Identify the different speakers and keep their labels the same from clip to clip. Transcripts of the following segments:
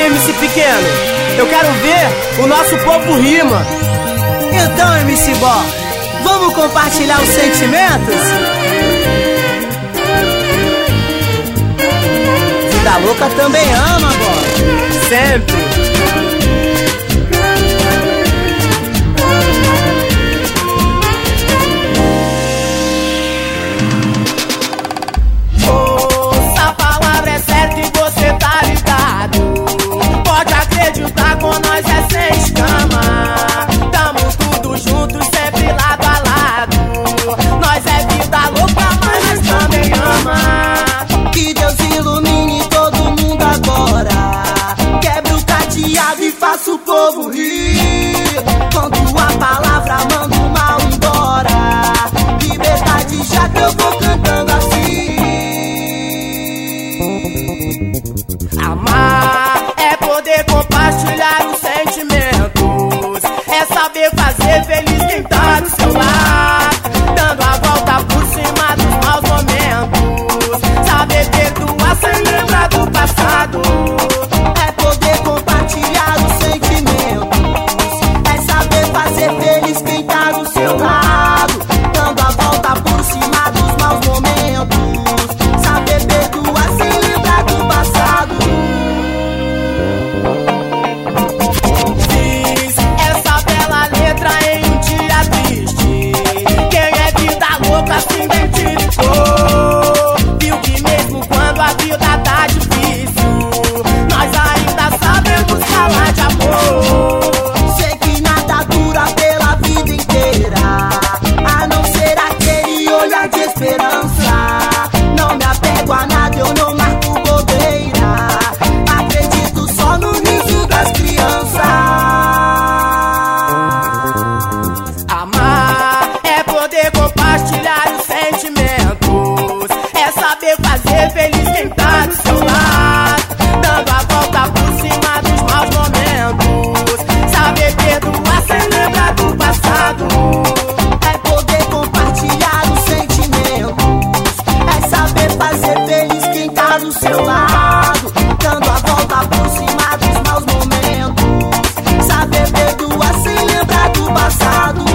Speaker 1: aí, MC Pequeno, eu quero ver o nosso povo rima.
Speaker 2: Então, MC Bó, vamos compartilhar os sentimentos? Vida louca também ama, Bó.
Speaker 1: Sempre.
Speaker 3: Com nós é sem escama, tamo tudo juntos, sempre lado a lado. Nós é vida louca, mas nós também ama.
Speaker 2: Que Deus ilumine todo mundo agora. Quebre o cadeado e faça o povo rir. Com tua palavra manda o mal embora. Liberdade já que eu vou cantando assim.
Speaker 3: Amar é poder compartilhar os sentimentos, é saber fazer feliz quem tá do seu lado, dando a volta por cima dos maus momentos, saber perdoar sem lembrar do passado.
Speaker 2: É poder compartilhar os sentimentos, é saber fazer feliz quem tá do seu lado, dando a volta por cima dos maus momentos, saber perdoar sem lembrar do passado.
Speaker 3: Se identificou, viu que mesmo quando a vida tá difícil, nós ainda sabemos falar de amor.
Speaker 2: Sei que nada dura pela vida inteira, a não ser aquele olhar de esperança. Não me apego a nada, eu não marco bobeira, acredito só no riso das crianças.
Speaker 3: Amar é poder compartilhar os sentimentos, é saber fazer feliz quem tá do seu lado, dando a volta por cima dos maus momentos, saber perdoar sem lembrar do passado.
Speaker 2: É poder compartilhar os sentimentos, é saber fazer feliz quem tá do seu lado, dando a volta por cima dos maus momentos, saber perdoar sem lembrar do passado.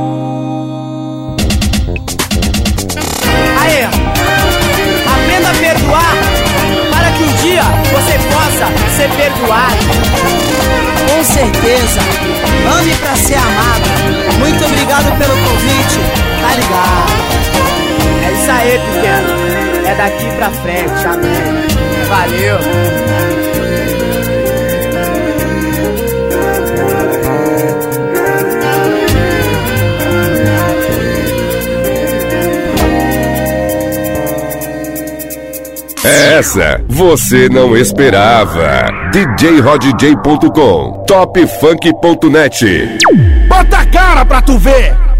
Speaker 1: Aê, aprenda a perdoar para que um dia você possa ser perdoado.
Speaker 2: Com certeza, ame pra ser amado. Muito obrigado pelo convite, tá ligado?
Speaker 1: É isso aí, pequeno, é daqui pra frente, amém. Valeu.
Speaker 4: Essa você não esperava. DJRodJ.com, topfunk.net.
Speaker 5: Bota a cara pra tu ver!